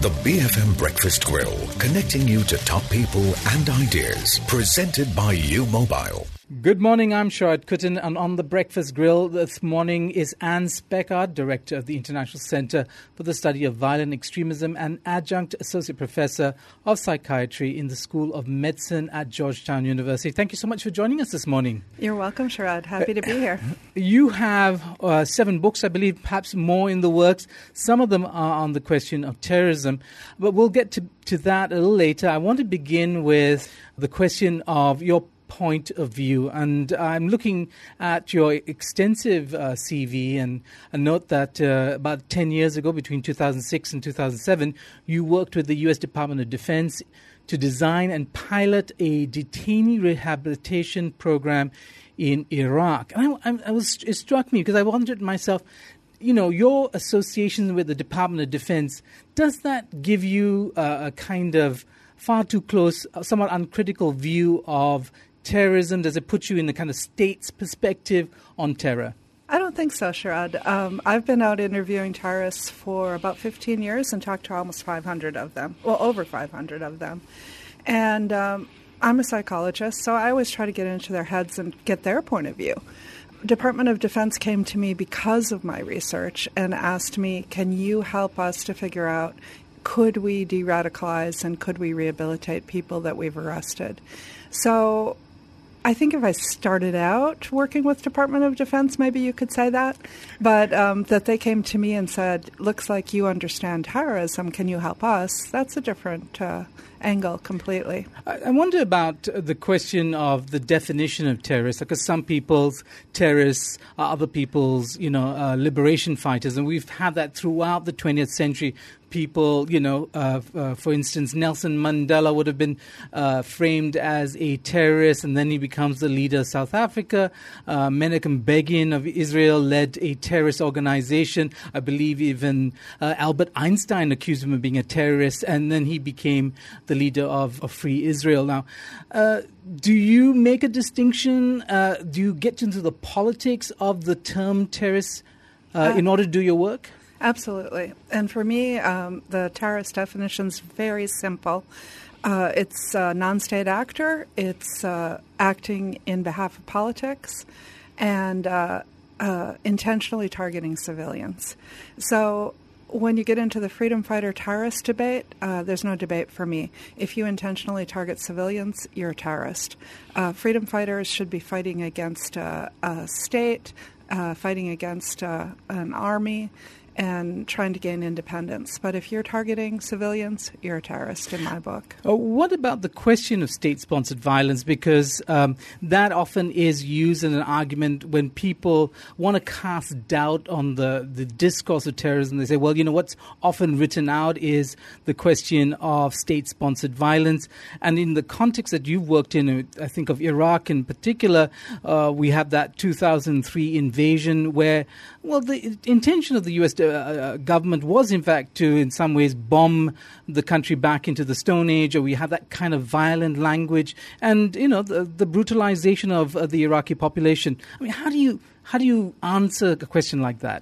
The BFM Breakfast Grill, connecting you to top people and ideas. Presented by U Mobile. Good morning, I'm Sharad Kuttan, and on the Breakfast Grill this morning is Anne Speckard, Director of the International Centre for the Study of Violent Extremism and Adjunct Associate Professor of Psychiatry in the School of Medicine at Georgetown University. Thank you so much for joining us this morning. You're welcome, Sharad. Happy to be here. You have 7 books, I believe, perhaps more in the works. Some of them are on the question of terrorism, but we'll get to that a little later. I want to begin with the question of your point of view, and I'm looking at your extensive CV and note that about 10 years ago, between 2006 and 2007, you worked with the U.S. Department of Defense to design and pilot a detainee rehabilitation program in Iraq. And it struck me because I wondered myself, you know, your association with the Department of Defense, does that give you a kind of far too close, somewhat uncritical view of terrorism? Does it put you in the kind of state's perspective on terror? I don't think so, Sharad. I've been out interviewing terrorists for about 15 years and talked to almost 500 of them, well, over 500 of them. And I'm a psychologist, so I always try to get into their heads and get their point of view. Department of Defense came to me because of my research and asked me, can you help us to figure out, could we de-radicalize and could we rehabilitate people that we've arrested? So I think if I started out working with Department of Defense, maybe you could say that, but that they came to me and said, looks like you understand terrorism, can you help us? That's a different angle completely. I wonder about the question of the definition of terrorists, because some people's terrorists are other people's, liberation fighters, and we've had that throughout the 20th century. People, for instance, Nelson Mandela would have been framed as a terrorist, and then he becomes the leader of South Africa. Menachem Begin of Israel led a terrorist organization. I believe even Albert Einstein accused him of being a terrorist, and then he became the leader of Free Israel. Now, do you make a distinction? Do you get into the politics of the term terrorist in order to do your work? Absolutely. And for me, the terrorist definition is very simple. It's a non-state actor. It's acting in behalf of politics and intentionally targeting civilians. So when you get into the freedom fighter terrorist debate, there's no debate for me. If you intentionally target civilians, you're a terrorist. Freedom fighters should be fighting against a state, fighting against an army, and trying to gain independence. But if you're targeting civilians, you're a terrorist in my book. What about the question of state-sponsored violence? Because that often is used in an argument when people want to cast doubt on the discourse of terrorism. They say, well, what's often written out is the question of state-sponsored violence. And in the context that you've worked in, I think of Iraq in particular, we have that 2003 invasion where, well, the intention of the U.S. government was, in fact, to, in some ways, bomb the country back into the Stone Age, or we have that kind of violent language, and the brutalization of the Iraqi population. I mean, how do you answer a question like that?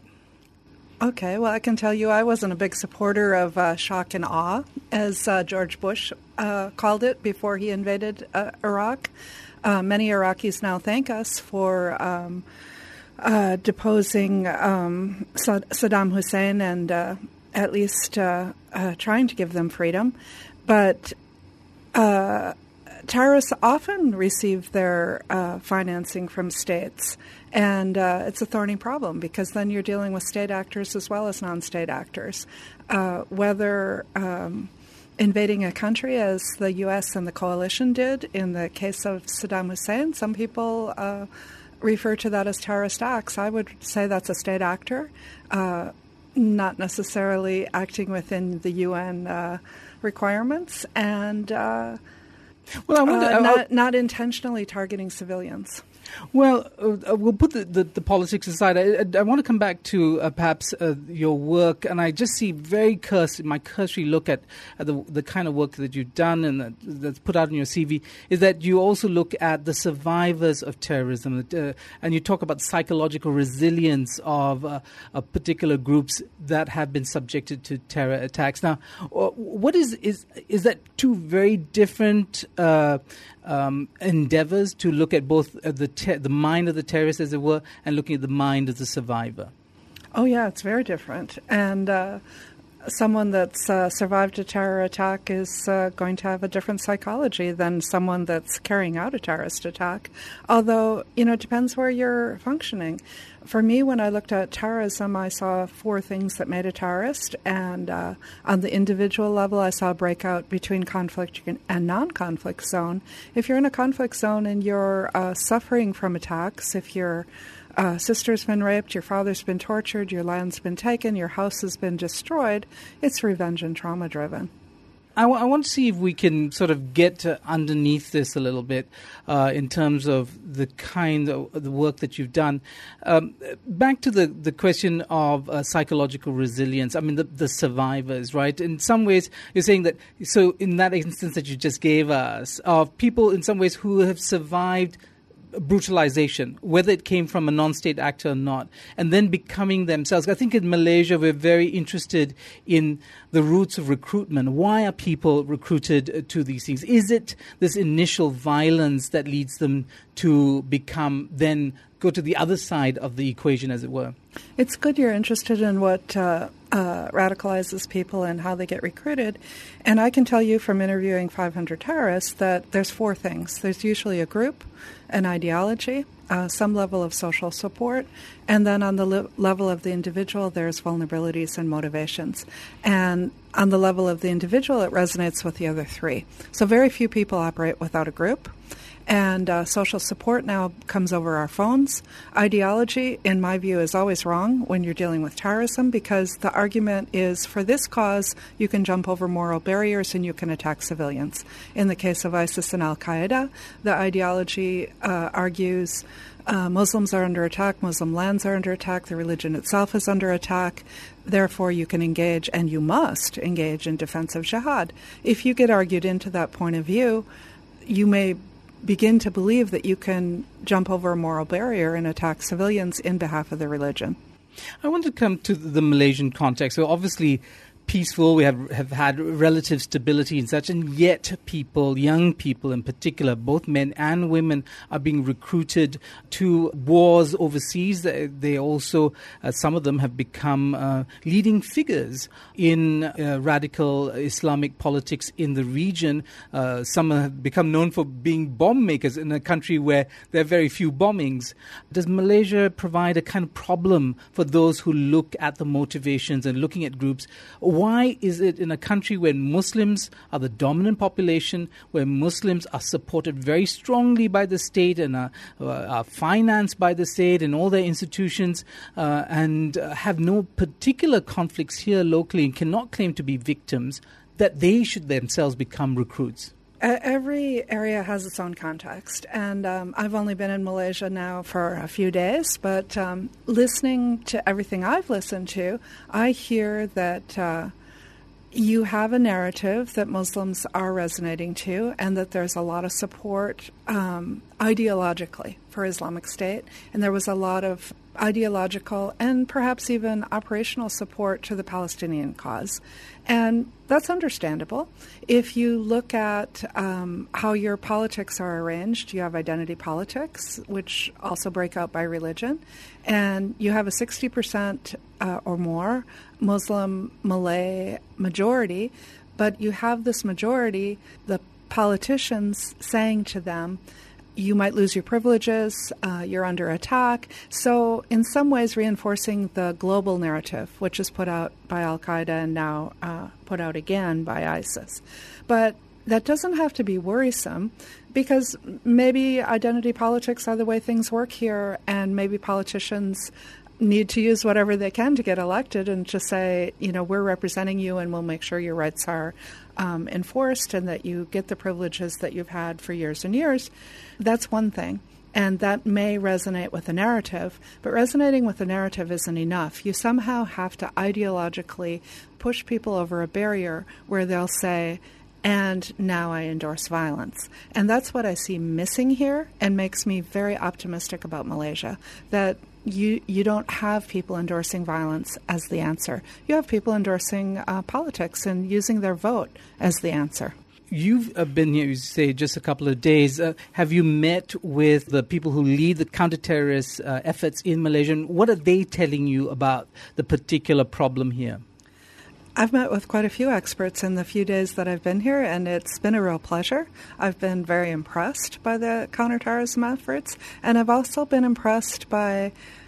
Okay, well, I can tell you I wasn't a big supporter of shock and awe, as George Bush called it before he invaded Iraq. Many Iraqis now thank us for deposing Saddam Hussein and at least trying to give them freedom. But terrorists often receive their financing from states, and it's a thorny problem because then you're dealing with state actors as well as non-state actors. Whether invading a country, as the U.S. and the coalition did in the case of Saddam Hussein, some people refer to that as terrorist acts. I would say that's a state actor, not necessarily acting within the UN requirements, and not intentionally targeting civilians. Well, we'll put the politics aside. I want to come back to perhaps your work, and I just see my cursory look at the kind of work that you've done and that's put out in your CV, is that you also look at the survivors of terrorism, and you talk about the psychological resilience of particular groups that have been subjected to terror attacks. Now, what is that two very different endeavors to look at both the mind of the terrorist, as it were, and looking at the mind of the survivor? Oh, yeah, it's very different. And someone that's survived a terror attack is going to have a different psychology than someone that's carrying out a terrorist attack. Although, it depends where you're functioning. For me, when I looked at terrorism, I saw 4 things that made a terrorist. And on the individual level, I saw a breakout between conflict and non-conflict zone. If you're in a conflict zone and you're suffering from attacks, if your sister's been raped, your father's been tortured, your land's been taken, your house has been destroyed, it's revenge and trauma-driven. I want to see if we can sort of get underneath this a little bit in terms of the kind of the work that you've done. Back to the question of psychological resilience. I mean, the survivors, right? In some ways, you're saying that, so in that instance that you just gave us, of people in some ways who have survived brutalization, whether it came from a non-state actor or not, and then becoming themselves. I think in Malaysia we're very interested in the roots of recruitment. Why are people recruited to these things? Is it this initial violence that leads them to then go to the other side of the equation, as it were? It's good you're interested in what radicalizes people and how they get recruited. And I can tell you from interviewing 500 terrorists that there's 4 things. There's usually a group, an ideology, some level of social support, and then on the level of the individual, there's vulnerabilities and motivations. And on the level of the individual, it resonates with the other 3. So very few people operate without a group. And social support now comes over our phones. Ideology, in my view, is always wrong when you're dealing with terrorism, because the argument is, for this cause, you can jump over moral barriers and you can attack civilians. In the case of ISIS and Al-Qaeda, the ideology argues Muslims are under attack, Muslim lands are under attack, the religion itself is under attack. Therefore, you can engage, and you must engage, in defensive jihad. If you get argued into that point of view, you may begin to believe that you can jump over a moral barrier and attack civilians in behalf of the religion. I want to come to the Malaysian context. So obviously peaceful, we have had relative stability and such, and yet people, young people in particular, both men and women, are being recruited to wars overseas. They also, some of them have become leading figures in radical Islamic politics in the region. Some have become known for being bomb makers in a country where there are very few bombings. Does Malaysia provide a kind of problem for those who look at the motivations and looking at groups? Why is it in a country where Muslims are the dominant population, where Muslims are supported very strongly by the state and are financed by the state and all their institutions, and have no particular conflicts here locally and cannot claim to be victims, that they should themselves become recruits? Every area has its own context, and I've only been in Malaysia now for a few days, but listening to everything I've listened to, I hear that you have a narrative that Muslims are resonating to, and that there's a lot of support ideologically for Islamic State, and there was a lot of ideological and perhaps even operational support to the Palestinian cause. And that's understandable. If you look at how your politics are arranged, you have identity politics, which also break out by religion, and you have a 60% or more Muslim Malay majority, but you have this majority, the politicians saying to them, you might lose your privileges, you're under attack. So in some ways reinforcing the global narrative, which is put out by Al-Qaeda and now put out again by ISIS. But that doesn't have to be worrisome, because maybe identity politics are the way things work here, and maybe politicians need to use whatever they can to get elected and just say, we're representing you and we'll make sure your rights are enforced and that you get the privileges that you've had for years and years. That's one thing. And that may resonate with the narrative, but resonating with the narrative isn't enough. You somehow have to ideologically push people over a barrier where they'll say, and now I endorse violence. And that's what I see missing here and makes me very optimistic about Malaysia, that you don't have people endorsing violence as the answer. You have people endorsing politics and using their vote as the answer. You've been here, you say, just a couple of days. Have you met with the people who lead the counter-terrorist efforts in Malaysia? And what are they telling you about the particular problem here? I've met with quite a few experts in the few days that I've been here, and it's been a real pleasure. I've been very impressed by the counterterrorism efforts, and I've also been impressed by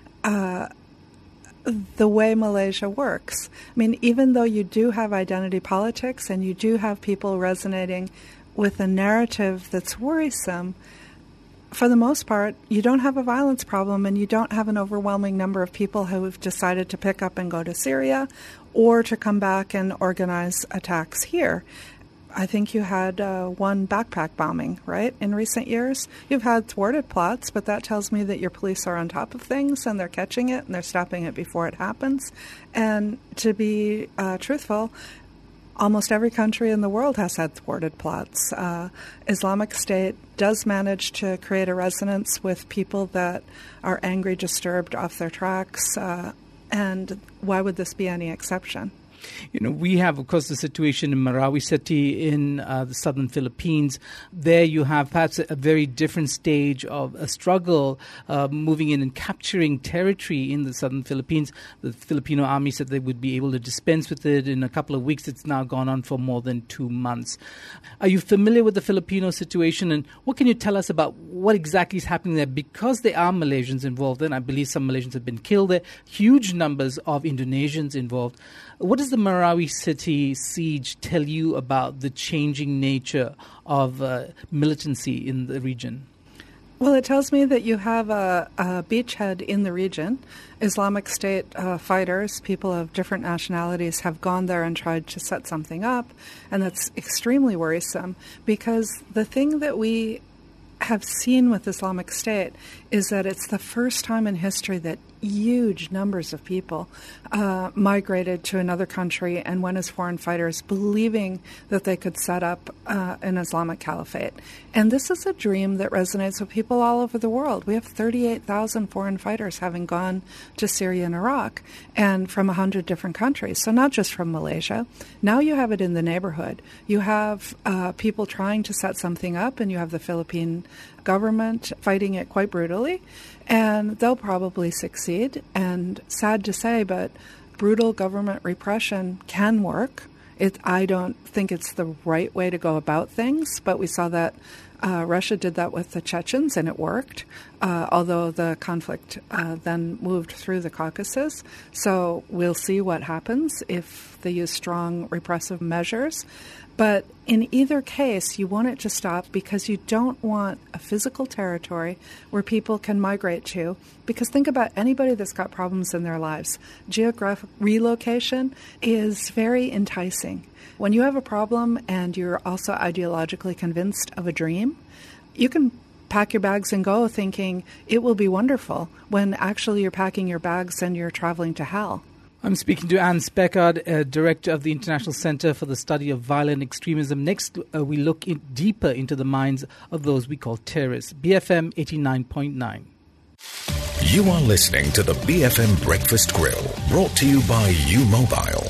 the way Malaysia works. I mean, even though you do have identity politics and you do have people resonating with a narrative that's worrisome, for the most part, you don't have a violence problem and you don't have an overwhelming number of people who have decided to pick up and go to Syria or to come back and organize attacks here. I think you had one backpack bombing, right, in recent years. You've had thwarted plots, but that tells me that your police are on top of things and they're catching it and they're stopping it before it happens. And to be truthful, almost every country in the world has had thwarted plots. Islamic State does manage to create a resonance with people that are angry, disturbed, off their tracks, and why would this be any exception? You know, we have, of course, the situation in Marawi City in the southern Philippines. There you have perhaps a very different stage of a struggle moving in and capturing territory in the southern Philippines. The Filipino army said they would be able to dispense with it in a couple of weeks. It's now gone on for more than 2 months. Are you familiar with the Filipino situation, and what can you tell us about what exactly is happening there? Because there are Malaysians involved, and I believe some Malaysians have been killed there, huge numbers of Indonesians involved. What does the Marawi City siege tell you about the changing nature of militancy in the region? Well, it tells me that you have a beachhead in the region. Islamic State fighters, people of different nationalities, have gone there and tried to set something up, and that's extremely worrisome because the thing that we have seen with Islamic State is that it's the first time in history that huge numbers of people migrated to another country and went as foreign fighters, believing that they could set up an Islamic caliphate. And this is a dream that resonates with people all over the world. We have 38,000 foreign fighters having gone to Syria and Iraq, and from 100 different countries. So not just from Malaysia. Now you have it in the neighborhood. You have people trying to set something up, and you have the Philippine government fighting it quite brutally, and they'll probably succeed. And sad to say, but brutal government repression can work. I don't think it's the right way to go about things, but we saw that Russia did that with the Chechens, and it worked, although the conflict then moved through the Caucasus. So we'll see what happens if they use strong repressive measures. But in either case, you want it to stop because you don't want a physical territory where people can migrate to. Because think about anybody that's got problems in their lives. Geographic relocation is very enticing. When you have a problem and you're also ideologically convinced of a dream, you can pack your bags and go thinking it will be wonderful when actually you're packing your bags and you're traveling to hell. I'm speaking to Anne Speckhard, Director of the International Center for the Study of Violent Extremism. Next, we look deeper into the minds of those we call terrorists. BFM 89.9. You are listening to the BFM Breakfast Grill, brought to you by U-Mobile.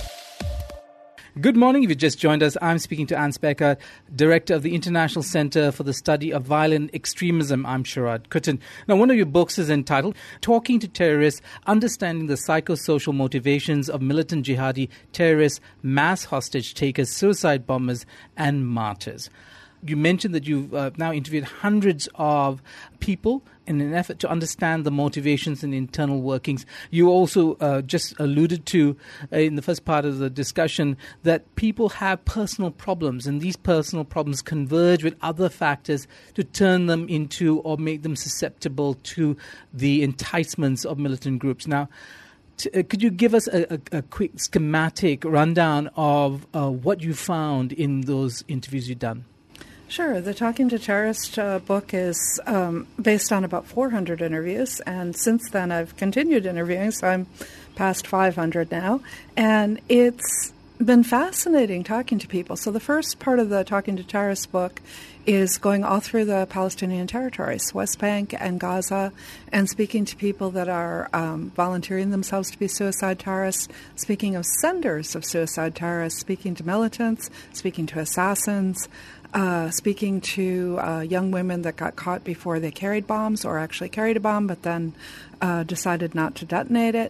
Good morning. If you just joined us, I'm speaking to Anne Speckhard, Director of the International Center for the Study of Violent Extremism. I'm Sharad Kuttan. Now, one of your books is entitled Talking to Terrorists, Understanding the Psychosocial Motivations of Militant Jihadi Terrorists, Mass Hostage Takers, Suicide Bombers, and Martyrs. You mentioned that you've now interviewed hundreds of people in an effort to understand the motivations and internal workings. You also just alluded to in the first part of the discussion that people have personal problems, and these personal problems converge with other factors to turn them into or make them susceptible to the enticements of militant groups. Now, could you give us a quick schematic rundown of what you found in those interviews you've done? Sure. The Talking to Terrorists book is based on about 400 interviews, and since then I've continued interviewing, so I'm past 500 now, and it's been fascinating talking to people. So the first part of the Talking to Terrorists book is going all through the Palestinian territories, West Bank and Gaza, and speaking to people that are volunteering themselves to be suicide terrorists, speaking of senders of suicide terrorists, speaking to militants, speaking to assassins, speaking to young women that got caught before they carried bombs or actually carried a bomb but then decided not to detonate it.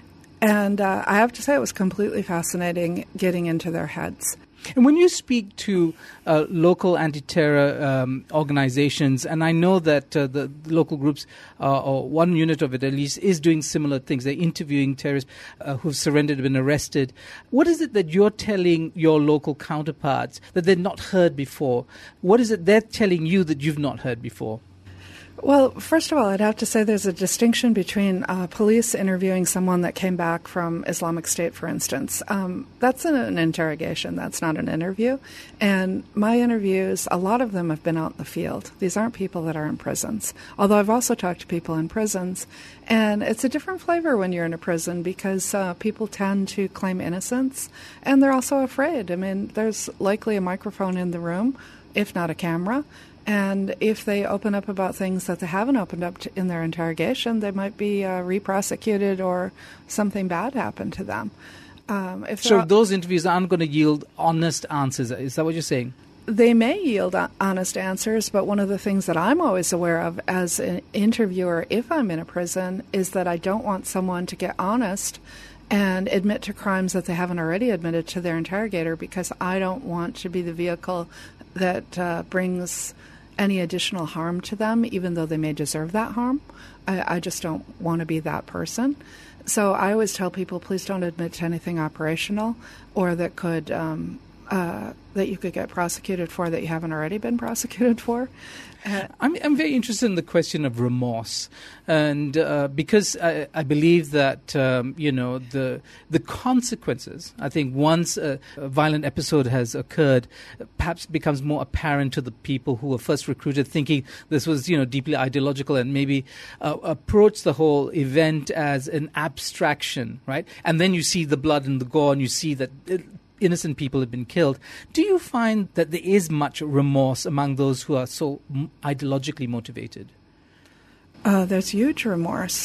And I have to say it was completely fascinating getting into their heads. And when you speak to local anti-terror organizations, and I know that the local groups, or one unit of it at least, is doing similar things. They're interviewing terrorists who've surrendered, been arrested. What is it that you're telling your local counterparts that they've not heard before? What is it they're telling you that you've not heard before? Well, first of all, I'd have to say there's a distinction between police interviewing someone that came back from Islamic State, for instance. That's an interrogation. That's not an interview. And my interviews, a lot of them have been out in the field. These aren't people that are in prisons, although I've also talked to people in prisons. And it's a different flavor when you're in a prison because people tend to claim innocence, and they're also afraid. I mean, there's likely a microphone in the room, if not a camera. And if they open up about things that they haven't opened up in their interrogation, they might be re-prosecuted or something bad happen to them. So those interviews aren't going to yield honest answers. Is that what you're saying? They may yield honest answers, but one of the things that I'm always aware of as an interviewer, if I'm in a prison, is that I don't want someone to get honest and admit to crimes that they haven't already admitted to their interrogator, because I don't want to be the vehicle that brings any additional harm to them, even though they may deserve that harm. I just don't want to be that person. So I always tell people, please don't admit to anything operational or that could that you could get prosecuted for that you haven't already been prosecuted for. I'm very interested in the question of remorse, and because I believe that the consequences. I think once a violent episode has occurred, perhaps becomes more apparent to the people who were first recruited, thinking this was deeply ideological, and maybe approach the whole event as an abstraction, right? And then you see the blood and the gore, and you see that innocent people have been killed. Do you find that there is much remorse among those who are so ideologically motivated? There's huge remorse.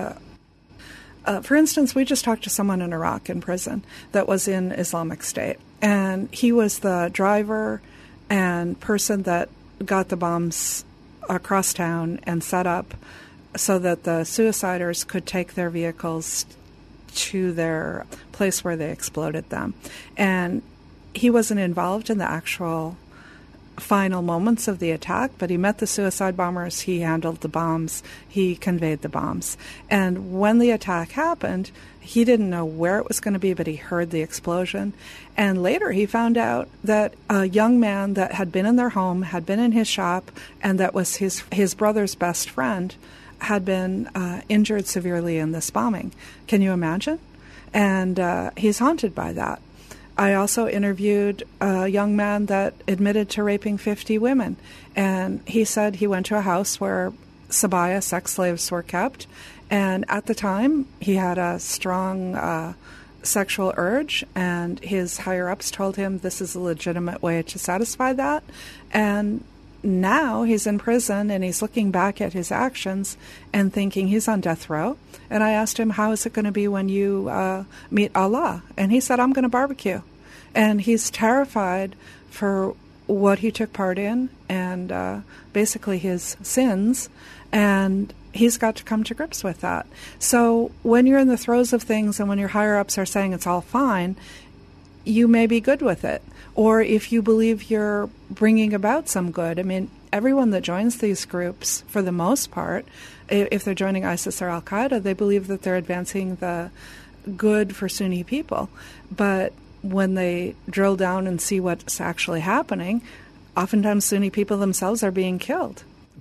For instance, we just talked to someone in Iraq in prison that was in Islamic State, and he was the driver and person that got the bombs across town and set up so that the suiciders could take their vehicles to their place where they exploded them. And he wasn't involved in the actual final moments of the attack, but he met the suicide bombers, he handled the bombs, he conveyed the bombs. And when the attack happened, he didn't know where it was going to be, but he heard the explosion. And later he found out that a young man that had been in their home, had been in his shop, and that was his brother's best friend, had been injured severely in this bombing. Can you imagine? And he's haunted by that. I also interviewed a young man that admitted to raping 50 women. And he said he went to a house where Sabaya sex slaves were kept. And at the time, he had a strong sexual urge, and his higher-ups told him this is a legitimate way to satisfy that. And now he's in prison, and he's looking back at his actions and thinking he's on death row. And I asked him, how is it going to be when you meet Allah? And he said, I'm going to barbecue. And he's terrified for what he took part in and basically his sins. And he's got to come to grips with that. So when you're in the throes of things and when your higher-ups are saying it's all fine, you may be good with it. Or if you believe you're bringing about some good. I mean, everyone that joins these groups, for the most part, if they're joining ISIS or Al-Qaeda, they believe that they're advancing the good for Sunni people. But when they drill down and see what's actually happening, oftentimes Sunni people themselves are being killed.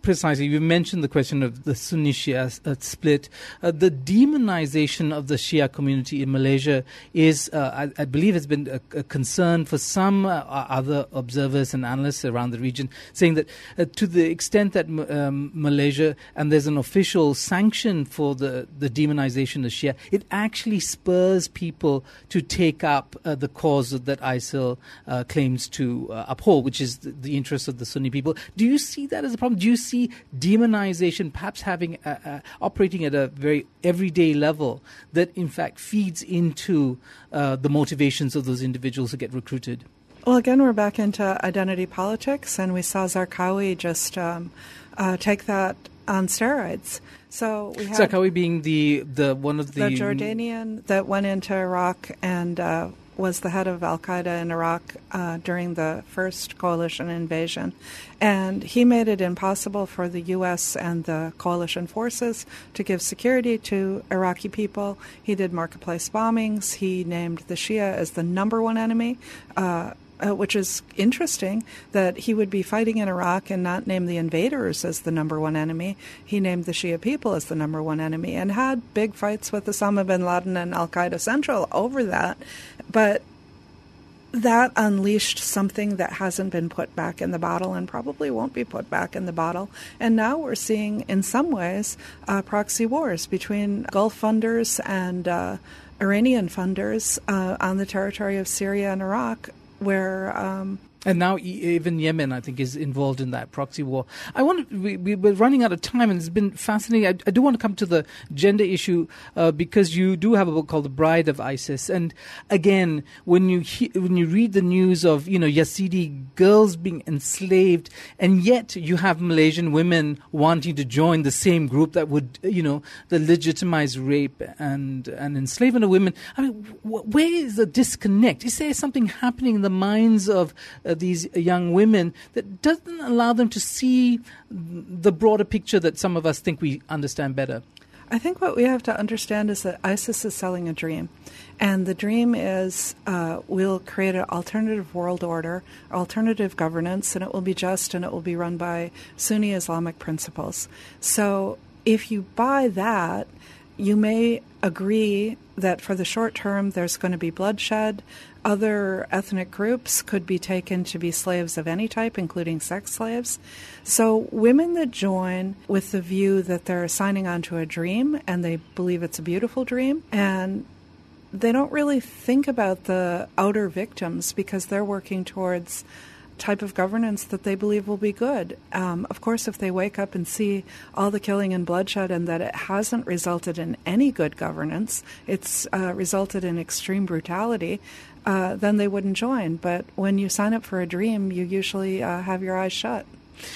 Precisely. You mentioned the question of the Sunni-Shia split. The demonization of the Shia community in Malaysia is, I believe, has been a concern for some other observers and analysts around the region, saying that to the extent that Malaysia, and there's an official sanction for the demonization of Shia, it actually spurs people to take up the cause that ISIL claims to uphold, which is the interests of the Sunni people. Do you see that as a problem? Do you see demonization perhaps having operating at a very everyday level that in fact feeds into the motivations of those individuals who get recruited? Well, again, we're back into identity politics, and we saw Zarqawi just take that on steroids. So we had Zarqawi being the one of the Jordanian that went into Iraq and was the head of al-Qaeda in Iraq during the first coalition invasion. And he made it impossible for the U.S. and the coalition forces to give security to Iraqi people. He did marketplace bombings. He named the Shia as the number one enemy, which is interesting that he would be fighting in Iraq and not name the invaders as the number one enemy. He named the Shia people as the number one enemy and had big fights with Osama bin Laden and al-Qaeda Central over that. But that unleashed something that hasn't been put back in the bottle and probably won't be put back in the bottle. And now we're seeing, in some ways, proxy wars between Gulf funders and Iranian funders on the territory of Syria and Iraq, where and now even Yemen, I think, is involved in that proxy war. We're running out of time, and it's been fascinating. I do want to come to the gender issue because you do have a book called The Bride of ISIS. And again, when you read the news of Yazidi girls being enslaved, and yet you have Malaysian women wanting to join the same group that would the legitimize rape and enslavement of women. I mean, where is the disconnect? Is there something happening in the minds of these young women that doesn't allow them to see the broader picture that some of us think we understand better? I think what we have to understand is that ISIS is selling a dream. And the dream is we'll create an alternative world order, alternative governance, and it will be just and it will be run by Sunni Islamic principles. So if you buy that, you may agree that for the short term there's going to be bloodshed. Other ethnic groups could be taken to be slaves of any type, including sex slaves. So women that join with the view that they're signing on to a dream and they believe it's a beautiful dream, and they don't really think about the outer victims because they're working towards type of governance that they believe will be good. Of course, if they wake up and see all the killing and bloodshed and that it hasn't resulted in any good governance, it's resulted in extreme brutality, then they wouldn't join. But when you sign up for a dream, you usually have your eyes shut.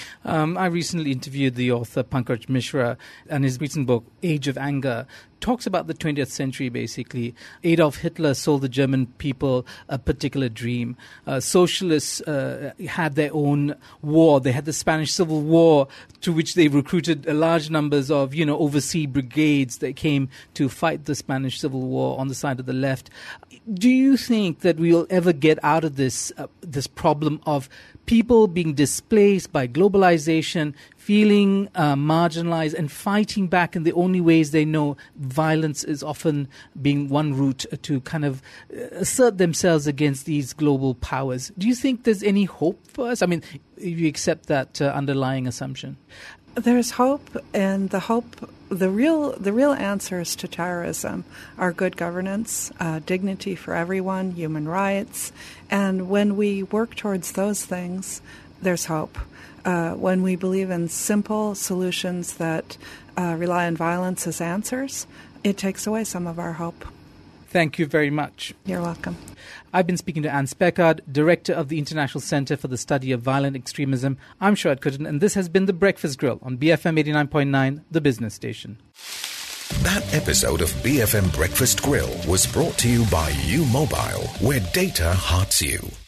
I recently interviewed the author Pankaj Mishra, and his recent book, Age of Anger, talks about the 20th century, basically. Adolf Hitler sold the German people a particular dream. Socialists had their own war. They had the Spanish Civil War, to which they recruited large numbers of, overseas brigades that came to fight the Spanish Civil War on the side of the left. Do you think that we will ever get out of this problem of people being displaced by globalization, feeling marginalized and fighting back in the only ways they know? Violence is often being one route to kind of assert themselves against these global powers. Do you think there's any hope for us? I mean, if you accept that underlying assumption. There's hope, and the real answers to terrorism are good governance, dignity for everyone, human rights, and when we work towards those things, there's hope. When we believe in simple solutions that rely on violence as answers, it takes away some of our hope. Thank you very much. You're welcome. I've been speaking to Anne Speckhard, Director of the International Center for the Study of Violent Extremism. I'm Sharad Kuttan, and this has been The Breakfast Grill on BFM 89.9, the business station. That episode of BFM Breakfast Grill was brought to you by U Mobile, where data hearts you.